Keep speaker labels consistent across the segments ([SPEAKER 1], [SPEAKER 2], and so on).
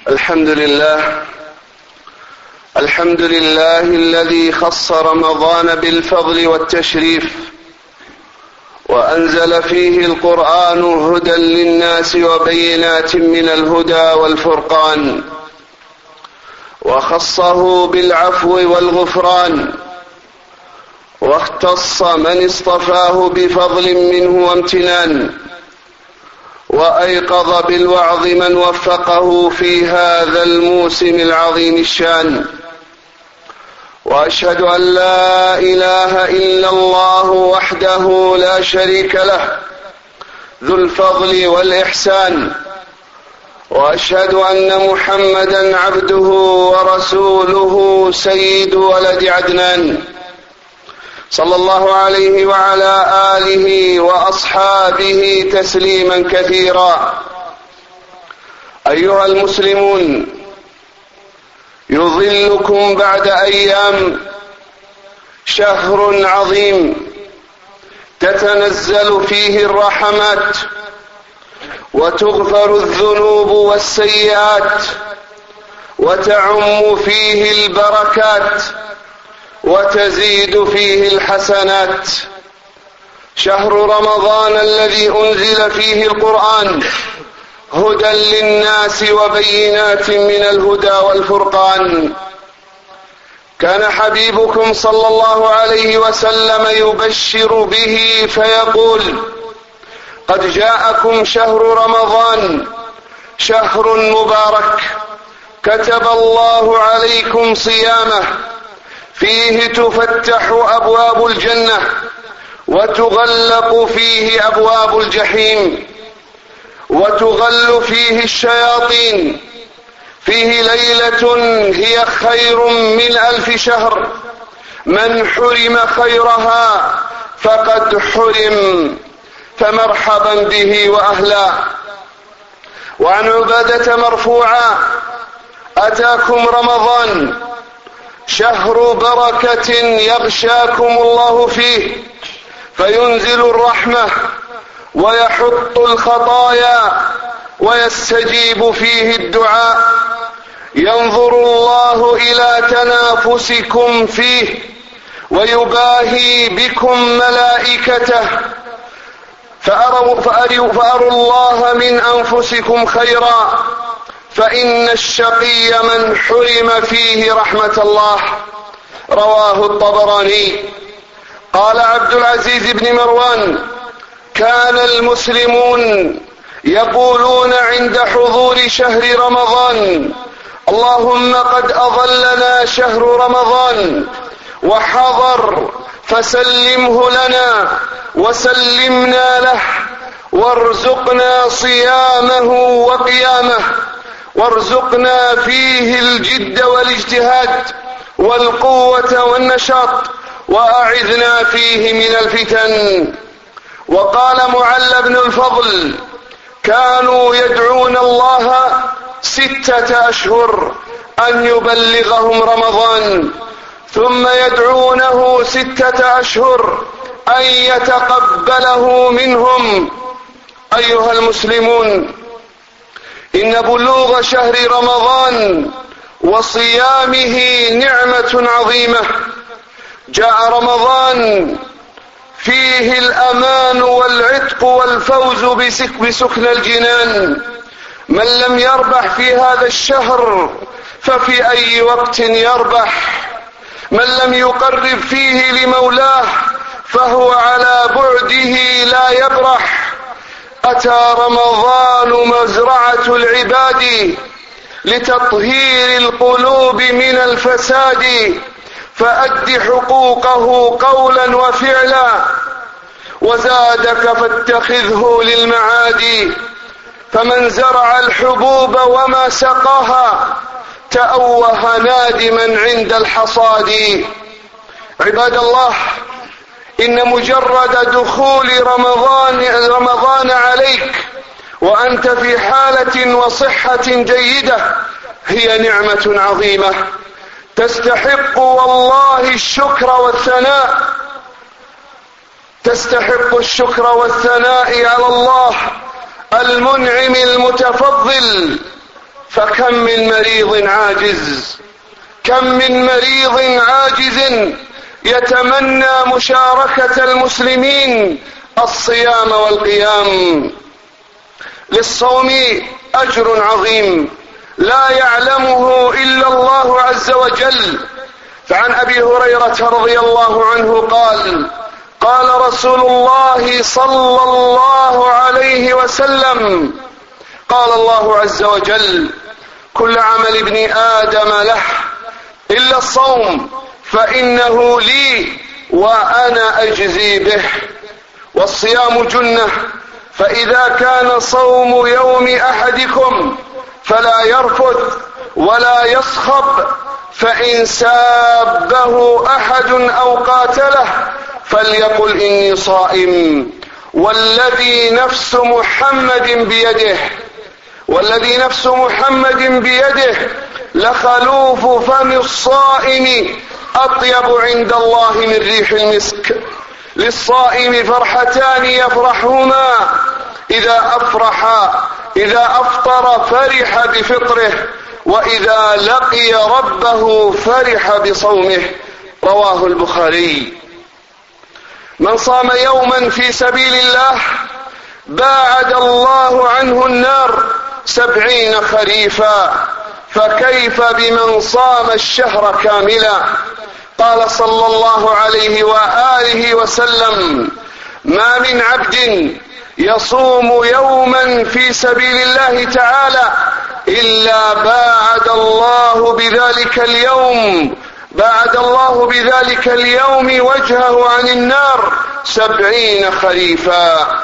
[SPEAKER 1] الحمد لله الذي خص رمضان بالفضل والتشريف، وأنزل فيه القرآن هدى للناس وبينات من الهدى والفرقان، وخصه بالعفو والغفران، واختص من اصطفاه بفضل منه وامتنان، وأيقظ بالوعظ من وفقه في هذا الموسم العظيم الشان. وأشهد أن لا إله إلا الله وحده لا شريك له ذو الفضل والإحسان، وأشهد أن محمدًا عبده ورسوله سيد ولد عدنان، صلى الله عليه وعلى آله وأصحابه تسليما كثيرا. أيها المسلمون، يظلكم بعد أيام شهر عظيم تتنزل فيه الرحمات، وتغفر الذنوب والسيئات، وتعم فيه البركات، وتزيد فيه الحسنات. شهر رمضان الذي أنزل فيه القرآن هدى للناس وبينات من الهدى والفرقان. كان حبيبكم صلى الله عليه وسلم يبشر به فيقول: قد جاءكم شهر رمضان، شهر مبارك، كتب الله عليكم صيامه، فيه تفتح أبواب الجنة، وتغلق فيه أبواب الجحيم، وتغل فيه الشياطين، فيه ليلة هي خير من 1000 شهر، من حرم خيرها فقد حرم، فمرحبا به وأهلا. وعن عبادة مرفوعا: أتاكم رمضان، شهر بركة يغشاكم الله فيه، فينزل الرحمة ويحط الخطايا، ويستجيب فيه الدعاء، ينظر الله إلى تنافسكم فيه، ويباهي بكم ملائكته، فأروا الله من أنفسكم خيرا، فإن الشقي من حرم فيه رحمة الله. رواه الطبراني. قال عبد العزيز بن مروان: كان المسلمون يقولون عند حضور شهر رمضان: اللهم قد أظلنا شهر رمضان وحضر، فسلمه لنا وسلمنا له، وارزقنا صيامه وقيامه، وارزقنا فيه الجد والاجتهاد والقوة والنشاط، وأعذنا فيه من الفتن. وقال معل بن الفضل: كانوا يدعون الله 6 أشهر أن يبلغهم رمضان، ثم يدعونه 6 أشهر أن يتقبله منهم. أيها المسلمون، إن بلوغ شهر رمضان وصيامه نعمة عظيمة. جاء رمضان فيه الأمان والعتق والفوز بسكن الجنان. من لم يربح في هذا الشهر ففي أي وقت يربح؟ من لم يقرب فيه لمولاه فهو على بعده لا يبرح. أتى رمضان مزرعة العباد لتطهير القلوب من الفساد، فأد حقوقه قولا وفعلا، وزادك فاتخذه للمعاد. فمن زرع الحبوب وما سقاها تأوه نادما عند الحصاد. عباد الله، إن مجرد دخول رمضان عليك وأنت في حالة وصحة جيدة هي نعمة عظيمة تستحق والله الشكر والثناء، تستحق الشكر والثناء على الله المنعم المتفضل، فكم من مريض عاجز، كم من مريض عاجز يتمنى مشاركة المسلمين الصيام والقيام. للصوم أجر عظيم لا يعلمه إلا الله عز وجل. فعن أبي هريرة رضي الله عنه قال: قال رسول الله صلى الله عليه وسلم: قال الله عز وجل: كل عمل ابن آدم له إلا الصوم فإنه لي وأنا أجزي به. والصيام جنة، فإذا كان صوم يوم أحدكم فلا يرفث ولا يصخب، فإن سابه أحد أو قاتله فليقل إني صائم. والذي نفس محمد بيده لخلوف فم الصائم أطيب عند الله من ريح المسك. للصائم فرحتان يفرحهما: إذا أفطر فرح بفطره، وإذا لقي ربه فرح بصومه. رواه البخاري. من صام يوما في سبيل الله باعد الله عنه النار 70 خريفا، فكيف بمن صام الشهر كاملا؟ قال صلى الله عليه وآله وسلم: ما من عبد يصوم يوما في سبيل الله تعالى إلا باعد الله بذلك اليوم وجهه عن النار 70 خريفا.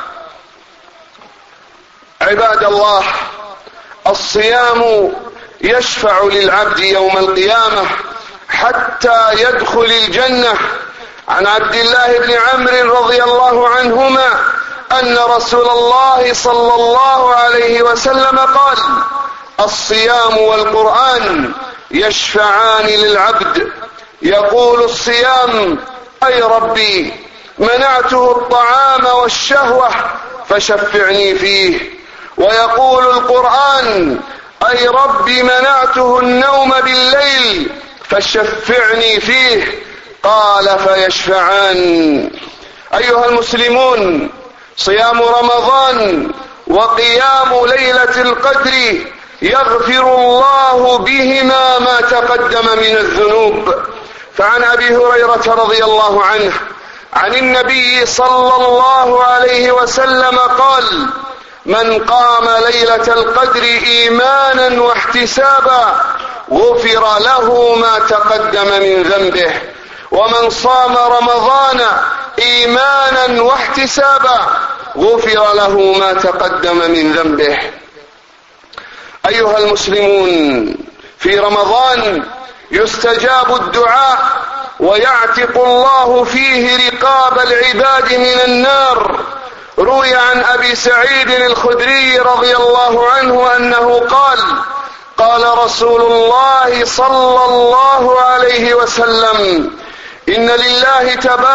[SPEAKER 1] عباد الله، الصيام يشفع للعبد يوم القيامة حتى يدخل الجنة. عن عبد الله بن عمرو رضي الله عنهما أن رسول الله صلى الله عليه وسلم قال: الصيام والقرآن يشفعان للعبد. يقول الصيام: أي ربي منعته الطعام والشهوة فشفعني فيه. ويقول القرآن: أي ربي منعته النوم بالليل فشفعني فيه. قال: فيشفعان. أيها المسلمون، صيام رمضان وقيام ليلة القدر يغفر الله بهما ما تقدم من الذنوب. فعن أبي هريرة رضي الله عنه عن النبي صلى الله عليه وسلم قال: من قام ليلة القدر إيمانا واحتسابا غفر له ما تقدم من ذنبه. ومن صام رمضان إيمانا واحتسابا غفر له ما تقدم من ذنبه. أيها المسلمون، في رمضان يستجاب الدعاء ويعتق الله فيه رقاب العباد من النار. روي عن أبي سعيد الخدري رضي الله عنه أنه قال: قال رسول الله صلى الله عليه وسلم: إن لله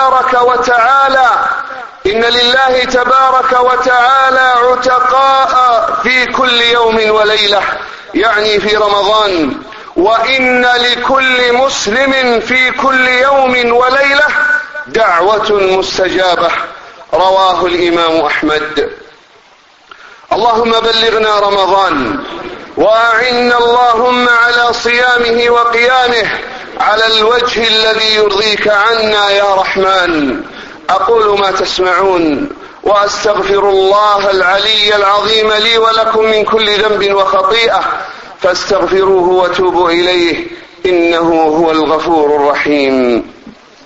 [SPEAKER 1] تبارك وتعالى عتقاء في كل يوم وليلة، يعني في رمضان، وإن لكل مسلم في كل يوم وليلة دعوة مستجابة. رواه الإمام أحمد. اللهم بلغنا رمضان، وأعنا اللهم على صيامه وقيامه على الوجه الذي يرضيك عنا يا رحمن. أقول ما تسمعون، وأستغفر الله العلي العظيم لي ولكم من كل ذنب وخطيئة، فاستغفروه وتوبوا إليه، إنه هو الغفور الرحيم.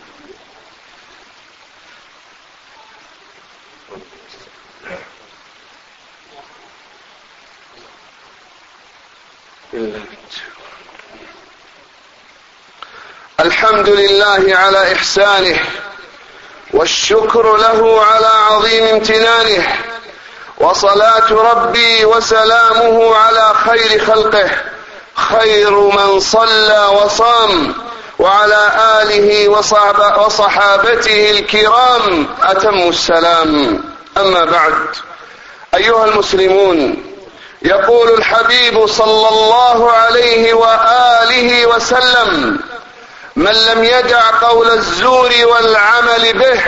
[SPEAKER 1] الحمد لله على إحسانه، والشكر له على عظيم امتنانه، وصلاة ربي وسلامه على خير خلقه، خير من صلى وصام، وعلى آله وصحابته الكرام أتم السلام. أما بعد، أيها المسلمون، يقول الحبيب صلى الله عليه وآله وسلم: من لم يدع قول الزور والعمل به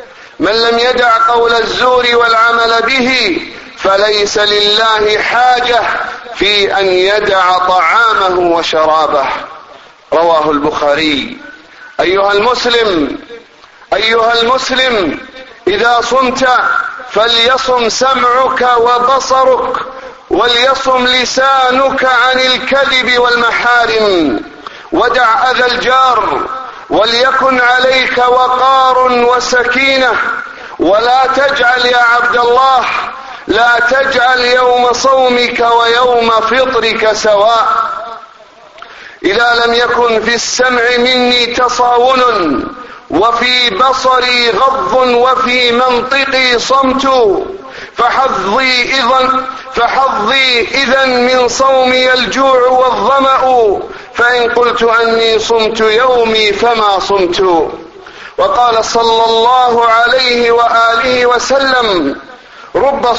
[SPEAKER 1] فليس لله حاجة في أن يدع طعامه وشرابه. رواه البخاري. أيها المسلم، إذا صمت فليصم سمعك وبصرك، وليصم لسانك عن الكذب والمحارم، ودع أذى الجار، وليكن عليك وقار وسكينة. ولا تجعل يا عبد الله، لا تجعل يوم صومك ويوم فطرك سواء. إذا لم يكن في السمع مني تصاون، وفي بصري غض، وفي منطقي صمت، فحظي إذن من صومي الجوع والظمأ، فإن قلت أني صمت يومي فما صمت. وقال صلى الله عليه وآله وسلم: رب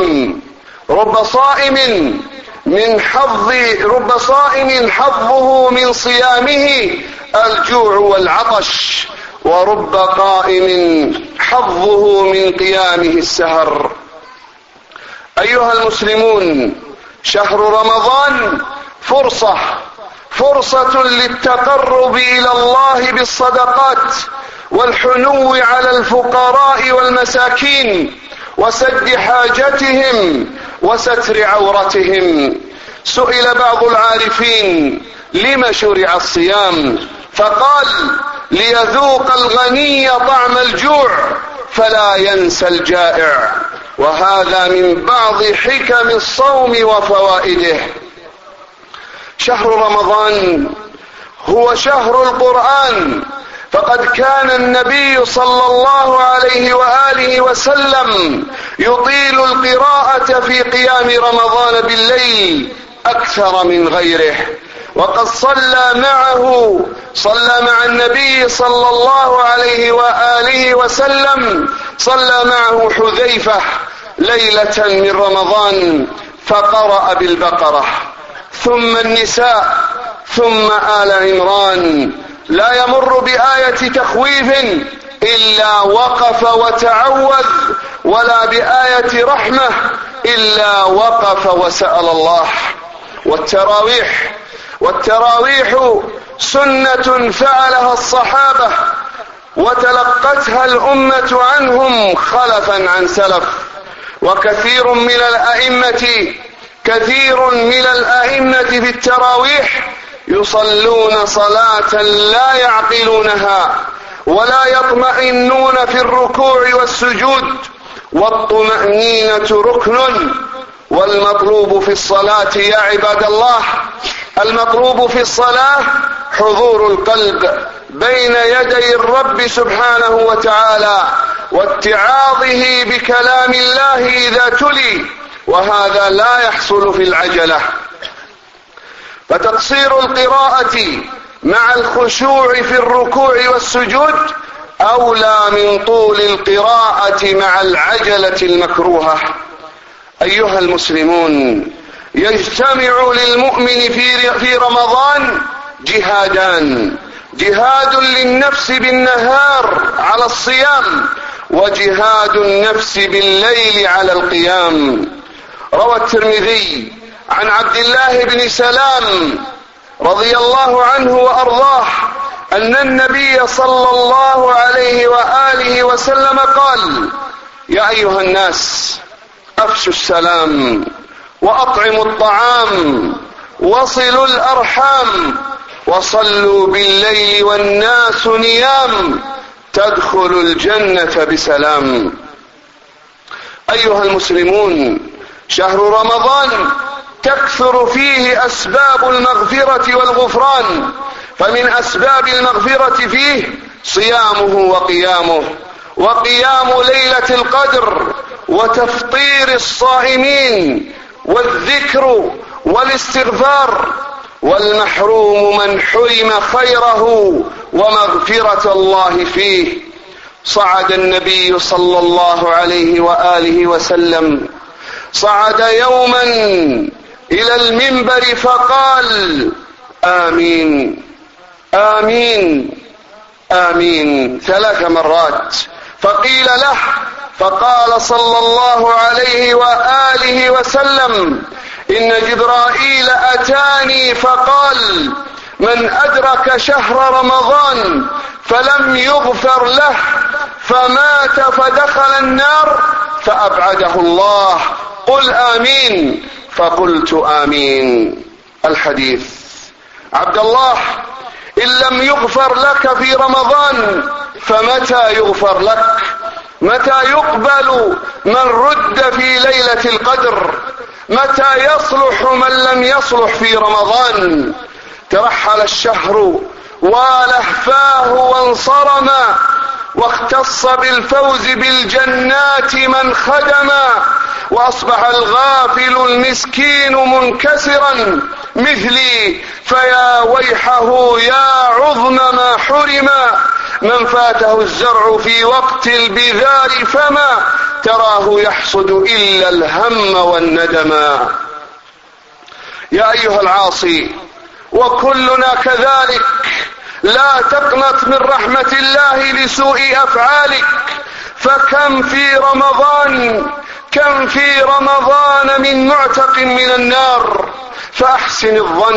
[SPEAKER 1] صائم حظه من صيامه الجوع والعطش، ورب قائم حظه من قيامه السهر. أيها المسلمون، شهر رمضان فرصة للتقرب إلى الله بالصدقات، والحنو على الفقراء والمساكين، وسد حاجتهم وستر عورتهم. سئل بعض العارفين: لم شرع الصيام؟ فقال: ليذوق الغني طعم الجوع فلا ينسى الجائع. وهذا من بعض حكم الصوم وفوائده. شهر رمضان هو شهر القرآن، فقد كان النبي صلى الله عليه وآله وسلم يطيل القراءة في قيام رمضان بالليل أكثر من غيره. وقد صلى مع النبي صلى الله عليه وآله وسلم حذيفة ليلة من رمضان، فقرأ بالبقرة، ثم النساء، ثم آل عمران، لا يمر بآية تخويف إلا وقف وتعوذ، ولا بآية رحمة إلا وقف وسأل الله. والتراويح سنة فعلها الصحابة، وتلقتها الأمة عنهم خلفا عن سلف. وكثير من الأئمة في التراويح يصلون صلاة لا يعقلونها، ولا يطمئنون في الركوع والسجود، والطمأنينة ركن. والمطلوب في الصلاة يا عباد الله، المطلوب في الصلاة حضور القلب بين يدي الرب سبحانه وتعالى، واتعاظه بكلام الله إذا تلي، وهذا لا يحصل في العجلة. فتقصير القراءة مع الخشوع في الركوع والسجود أولى من طول القراءة مع العجلة المكروهة. أيها المسلمون، يجتمع للمؤمن في رمضان جهادان: جهاد للنفس بالنهار على الصيام، وجهاد النفس بالليل على القيام. روى الترمذي عن عبد الله بن سلام رضي الله عنه وأرضاه أن النبي صلى الله عليه وآله وسلم قال: يا أيها الناس، أفشوا السلام، وأطعموا الطعام، وصلوا الأرحام، وصلوا بالليل والناس نيام، تدخلوا الجنة بسلام. أيها المسلمون، شهر رمضان تكثر فيه أسباب المغفرة والغفران، فمن أسباب المغفرة فيه صيامه وقيام ليلة القدر، وتفطير الصائمين، والذكر والاستغفار. والمحروم من حرم خيره ومغفرة الله فيه. صعد النبي صلى الله عليه وآله وسلم صعد يوما إلى المنبر فقال: آمين آمين آمين 3 مرات. فقيل له، فقال صلى الله عليه وآله وسلم: إن جبرائيل أتاني فقال: من أدرك شهر رمضان فلم يغفر له فمات فدخل النار فأبعده الله، قل آمين. فقلت آمين. الحديث. عبد الله، إن لم يغفر لك في رمضان فمتى يغفر لك؟ متى يقبل من رد في ليلة القدر؟ متى يصلح من لم يصلح في رمضان؟ ترحل الشهر ولهفاه وانصرما، واختص بالفوز بالجنات من خدما، وأصبح الغافل المسكين منكسرا مثلي، فيا ويحه يا عظم ما حرما. من فاته الزرع في وقت البذار فما تراه يحصد إلا الهم والندما. يا أيها العاصي، وكلنا كذلك، لا تقنط من رحمة الله لسوء أفعالك، فكم في رمضان من معتق من النار. فأحسن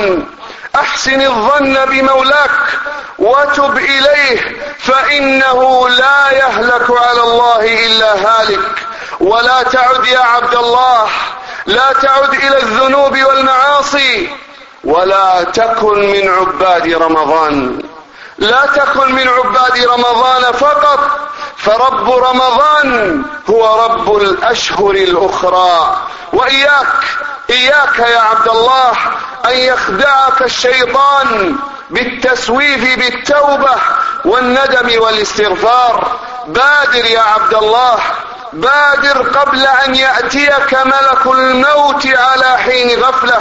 [SPEAKER 1] الظن بمولاك وتب إليه، فإنه لا يهلك على الله إلا هالك. ولا تعد يا عبد الله، لا تعد إلى الذنوب والمعاصي، ولا تكن من عباد رمضان. لا تكن من عباد رمضان فقط، فرب رمضان هو رب الأشهر الأخرى. وإياك يا عبد الله أن يخدعك الشيطان بالتسويف بالتوبة والندم والاستغفار. بادر يا عبد الله، بادر قبل أن يأتيك ملك الموت على حين غفلة.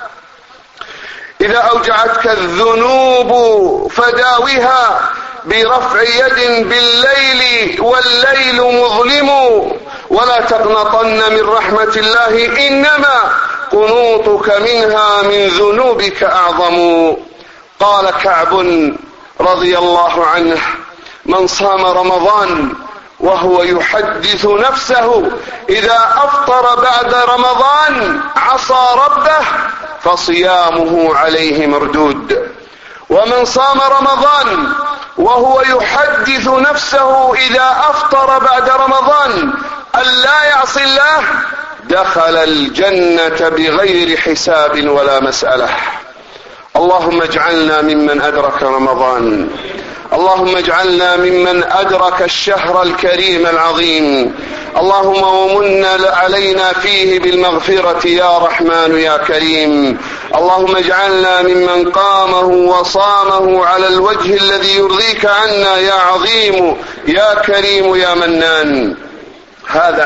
[SPEAKER 1] إذا أوجعتك الذنوب فداوها برفع يد بالليل والليل مظلم، ولا تقنطن من رحمة الله، إنما قنوطك منها من ذنوبك أعظم. قال كعب رضي الله عنه: من صام رمضان وهو يحدث نفسه إذا أفطر بعد رمضان عصى ربه فصيامه عليه مردود. ومن صام رمضان وهو يحدث نفسه إذا أفطر بعد رمضان أن لا يعصي الله دخل الجنة بغير حساب ولا مسألة. اللهم اجعلنا ممن أدرك رمضان، اللهم اجعلنا ممن أدرك الشهر الكريم العظيم. اللهم ومن علينا فيه بالمغفرة يا رحمن يا كريم. اللهم اجعلنا ممن قامه وصامه على الوجه الذي يرضيك عنا يا عظيم يا كريم يا منان. هذا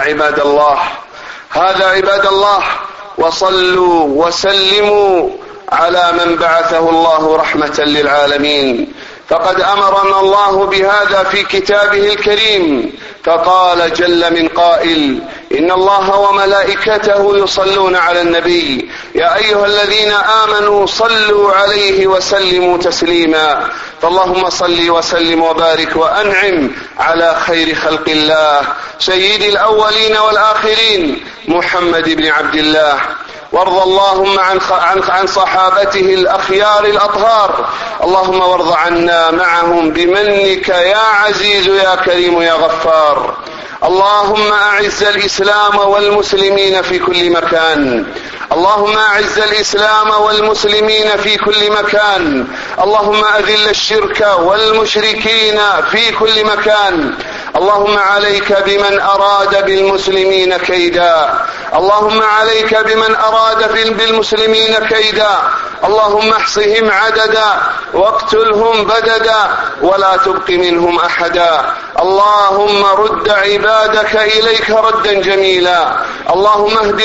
[SPEAKER 1] عباد الله، وصلوا وسلموا على من بعثه الله رحمة للعالمين. فقد أمرنا الله بهذا في كتابه الكريم، فقال جل من قائل: إن الله وملائكته يصلون على النبي يا أيها الذين آمنوا صلوا عليه وسلموا تسليما. فاللهم صل وسلم وبارك وأنعم على خير خلق الله سيد الأولين والآخرين محمد بن عبد الله. وارض اللهم عن صحابته الأخيار الأطهار. اللهم وارض عنا معهم بمنك يا عزيز يا كريم يا غفار. اللهم أعز الإسلام والمسلمين في كل مكان، اللهم أعز الإسلام والمسلمين في كل مكان. اللهم أذل الشرك والمشركين في كل مكان. اللهم عليك بمن أراد بالمسلمين كيدا، اللهم عليك بمن أراد بالمسلمين كيدا. اللهم احصهم عددا واقتلهم بددا ولا تبق منهم أحدا. اللهم رد عبادك إليك ردا جميلا. اللهم اهد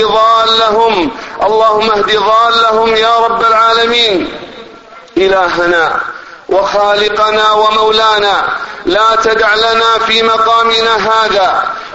[SPEAKER 1] ضالهم يا رب العالمين. إلهنا وخالقنا ومولانا، لا تدع لنا في مقامنا هذا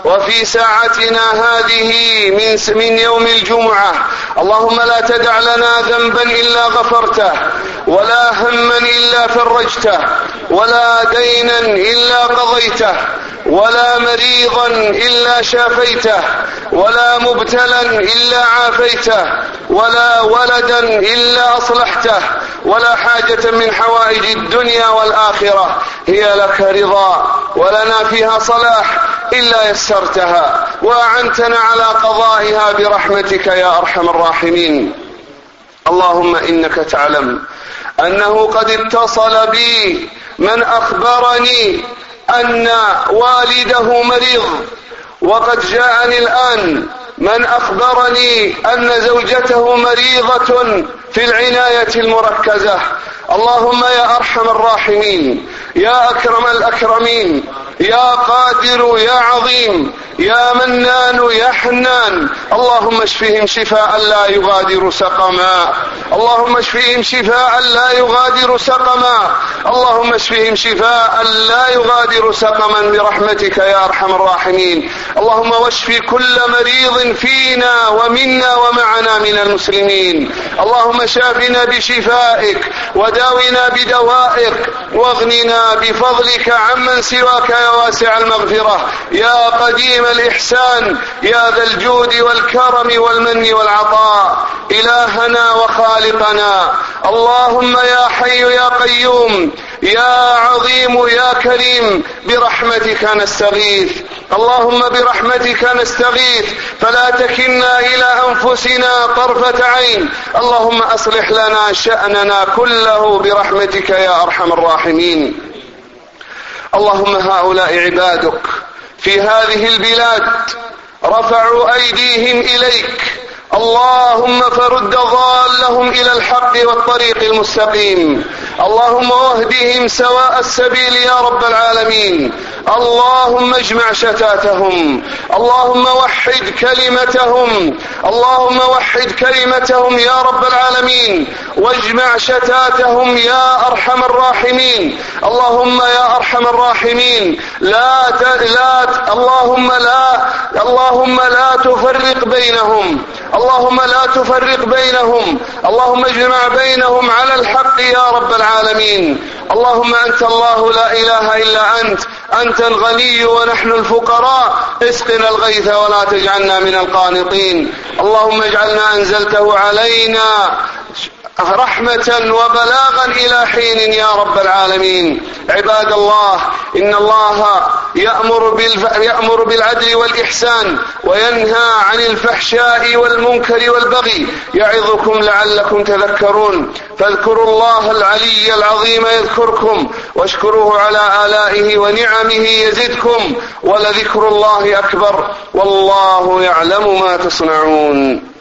[SPEAKER 1] وفي ساعتنا هذه من يوم الجمعة. اللهم لا تدع لنا ذنبا إلا غفرته، ولا هما إلا فرجته، ولا دينا إلا قضيته، ولا مريضا إلا شافيته، ولا مبتلا إلا عافيته، ولا ولدا إلا أصلحته، ولا حاجة من حوائج الدنيا والآخرة هي لك رضا ولنا فيها صلاح إلا يسرتها وأعنتنا على قضائها برحمتك يا أرحم الراحمين. اللهم إنك تعلم أنه قد اتصل بي من أخبرني أن والده مريض، وقد جاءني الآن من أخبرني أن زوجته مريضة في العناية المركزة. اللهم يا أرحم الراحمين، يا أكرم الأكرمين، يا قادر يا عظيم، يا منان يا حنان، اللهم اشفهم شفاء لا يغادر سقما، اللهم اشفهم شفاء لا يغادر سقما، اللهم اشفهم شفاء لا يغادر سقما برحمتك يا أرحم الراحمين. اللهم واشف كل مريض فينا ومنا ومعنا من المسلمين. اللهم شافنا بشفائك وداونا بدوائك، واغننا بفضلك عمن سواك يا واسع المغفرة، يا قديم الإحسان، يا ذا الجود والكرم والمن والعطاء، إلهنا وخالقنا. اللهم يا حي يا قيوم، يا عظيم يا كريم، برحمتك نستغيث. اللهم برحمتك نستغيث، فلا تكلنا إلى أنفسنا طرفة عين. اللهم أصلح لنا شأننا كله برحمتك يا أرحم الراحمين. اللهم هؤلاء عبادك في هذه البلاد رفعوا أيديهم إليك، اللهم فرد ضالهم إلى الحق والطريق المستقيم. اللهم واهدهم سواء السبيل يا رب العالمين. اللهم اجمع شتاتهم، اللهم وحد كلمتهم، اللهم وحد كلمتهم يا رب العالمين، واجمع شتاتهم يا أرحم الراحمين. اللهم يا أرحم الراحمين اللهم لا تفرق بينهم، اللهم لا تفرق بينهم، اللهم اجمع بينهم على الحق يا رب العالمين. اللهم أنت الله لا إله إلا أنت الغني ونحن الفقراء، اسقنا الغيث ولا تجعلنا من القانطين. اللهم اجعلنا أنزلته علينا رحمة وبلاغا إلى حين يا رب العالمين. عباد الله، إن الله يأمر بالعدل والإحسان وينهى عن الفحشاء والمنكر والبغي، يعظكم لعلكم تذكرون. فاذكروا الله العلي العظيم يذكركم، واشكروه على آلائه ونعمه يزدكم، ولذكر الله أكبر، والله يعلم ما تصنعون.